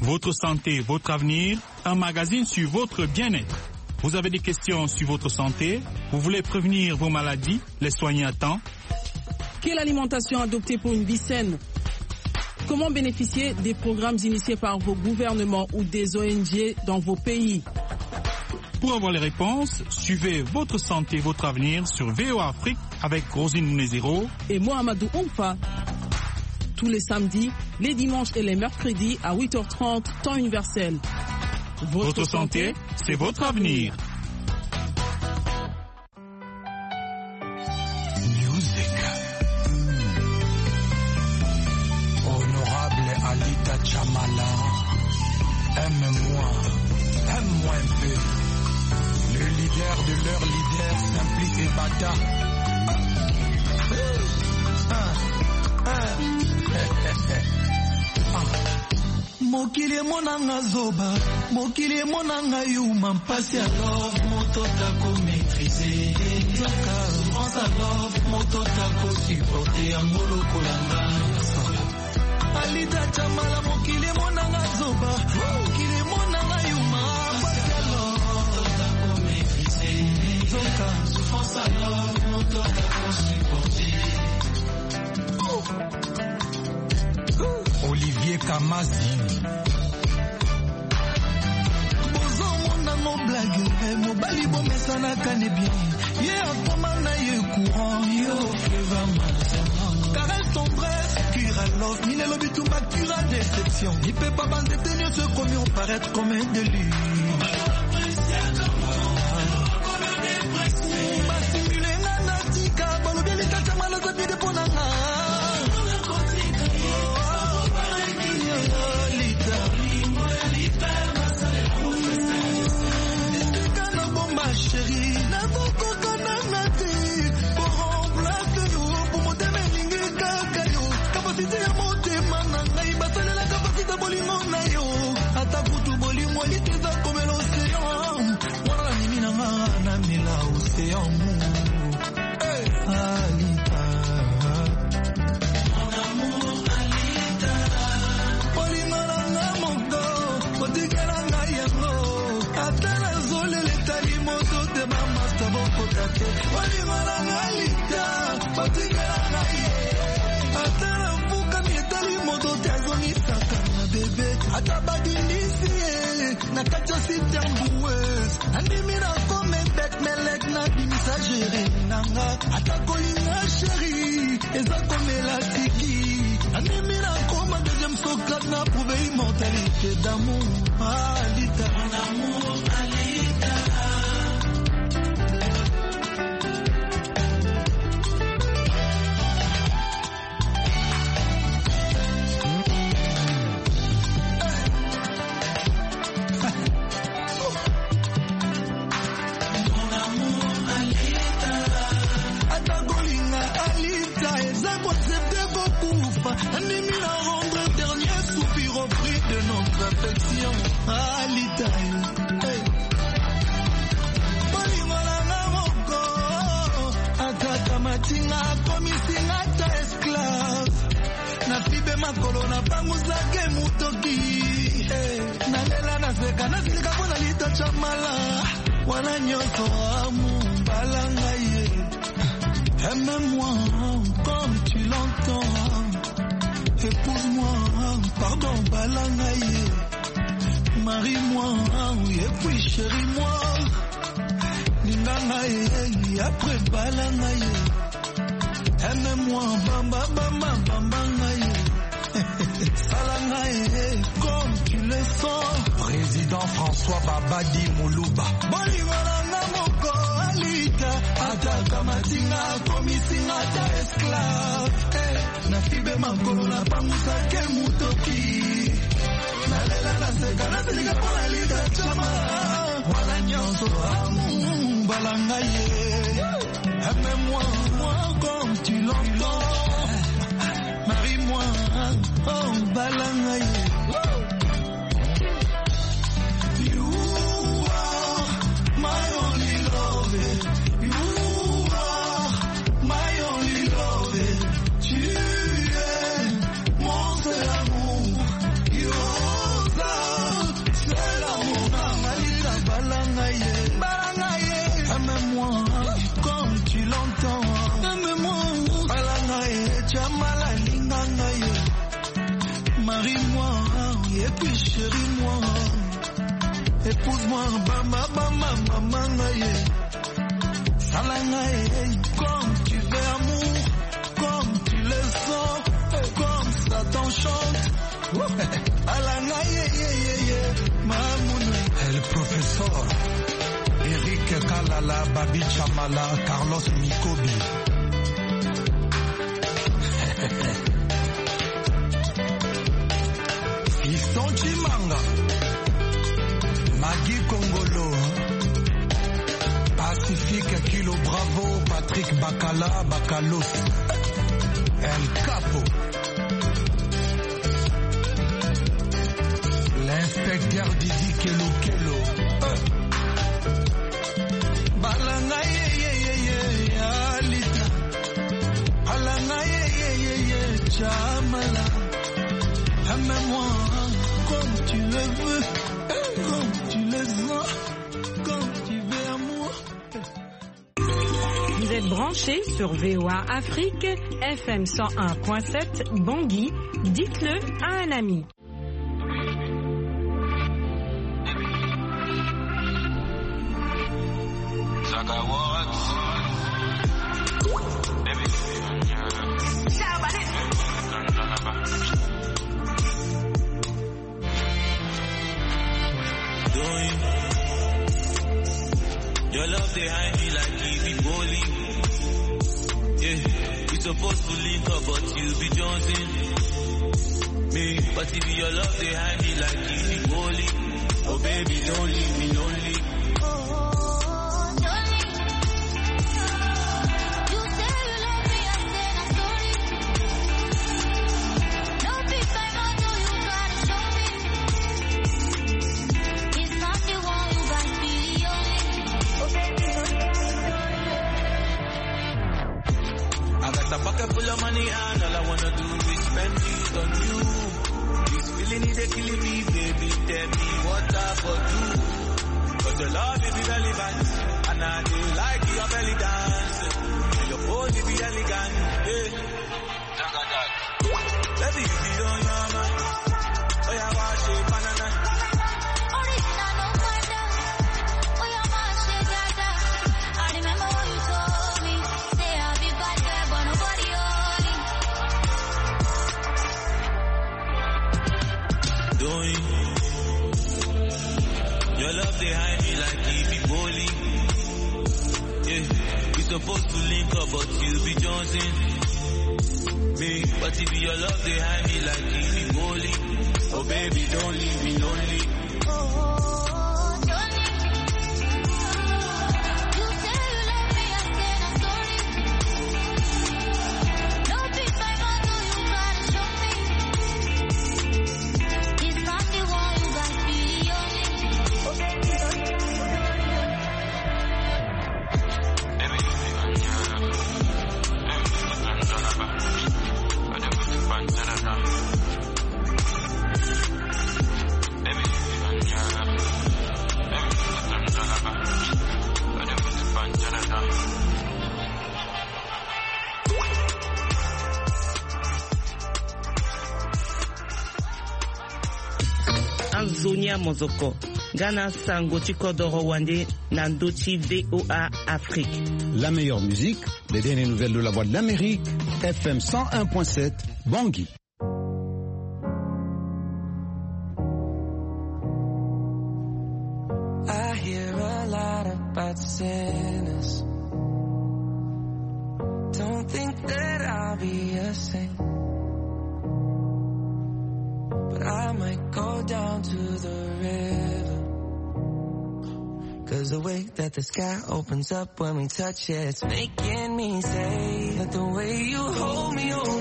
Votre santé, votre avenir, un magazine sur votre bien-être. Vous avez des questions sur votre santé? Vous voulez prévenir vos maladies, les soigner à temps? Quelle alimentation adopter pour une vie saine? Comment bénéficier des programmes initiés par vos gouvernements ou des ONG dans vos pays? Pour avoir les réponses, suivez Votre santé, votre avenir sur VOA Afrique avec Rosine Mouneziro et Mohamedou Oumfa. Tous les samedis, les dimanches et les mercredis à 8h30, temps universel. Votre santé, c'est votre avenir. Music. Honorable Alida Chamala, aime-moi un peu. Le leader de leur leader, Simpli et Bata. Mokili monanga zoba, mokili monanga yuma, mpasi à love, moto tako maîtriser. France à love, moto tako supporter, angolo kolanga. Alida Chamala, mokili monanga zoba, mokili monanga yuma, mpasi à love, moto tako maîtriser. France à love, moto tako supporter. Olivier Kamazi. Bozo mon blague, mobali bon mesana kane bien. Ye akoma na ye courant, yo fleuve mal. Car elles sont bref, cura love, ni le lobby tout ma cura déception. Il peut pas bande de tenir ce commun paraître comme un délit. D'amour, Alita, mon amour, Alita. Mon amour, Alita. Atagolinga, Alita, eza concepte beaucoup. Animina rendre dernier soupir au prix de notre affection. Alita, hey. Bolingolanga moko, ataka matinga, komisinga ta esclave. Na fibe makolo na panguzake mutoki. Hey. Na lela na seka na silika pona Alida Chamala. Wana nyoso amu balanga ye. Aime-moi comme tu l'entends. Épouse-moi, pardon, balangaye. Marie-moi, et puis chéris-moi. Ningangaye, après balangaye. Aime-moi, bamba, bamba, bambangaye. Salangaye, comme tu le sens. Président François Babadi Moulouba. Bolingolanga moko, Alita. Ataka matinga, komisinga ta esclave. Na fibe makolo na pangusake mutoki. Na lela na seka na silika pona Alida Chamala. Wana nyonso amu balangaye. Aime-moi, moi comme tu l'entends. Marie-moi, oh balangaye. You are my only love. You are my only love. Tu es mon seul amour. You are marie-moi, et puis chéris-moi. Épouse-moi, bama, bama, maman, salanaye, comme tu veux amour, comme tu le sens, comme ça t'enchante. Alanaye, mamouna. El professeur Eric Kalala, Babi Chamala, Carlos Mikobi. Fiston Chimanga, Magui Congolo, Pacifique Kilo Bravo, Patrick Bacala, Bacalos, El Capo, l'inspecteur Didi Kelo Kelo, Balanga Alita, Balanga Chamala, aime-moi comme tu le veux, comme tu le sens, comme tu veux amour. Vous êtes branchés sur VOA Afrique, FM 101.7, Bangui. Dites-le à un ami. Your love behind me like easy bowling. Yeah, we supposed to link up, but you be jonesing me. But if your love behind me like easy bowling, oh baby, don't leave me lonely. A pocket full of money and all I wanna do is spend it on you. This feeling is killing me, baby. Tell me what I for do. Cause your love is relevant, and I do like your belly dance. And your pose is elegant, yeah. Baby, you be on your man. Oh yeah, wash it, banana. Original, no wonder. Oh yeah, wash it, dada. I remember what you told me. Say I'll be bad girl, but nobody only. Doing your love behind me like it be bowling. Yeah, we supposed to link up, but you be jonesing me. But if your love behind me like it be bowling, oh baby, don't leave me lonely. Anzonia Mozoko, Ghana Sango Chikodoro Wande, Nandochi VOA Afrique. La meilleure musique, les dernières nouvelles de la Voix de l'Amérique, FM 101.7, Bangui. I hear a lot about sinners. Don't think that I'll be a saint, but I might go down to the river. 'Cause the way that the sky opens up when we touch it, it's making me say that the way you hold me, oh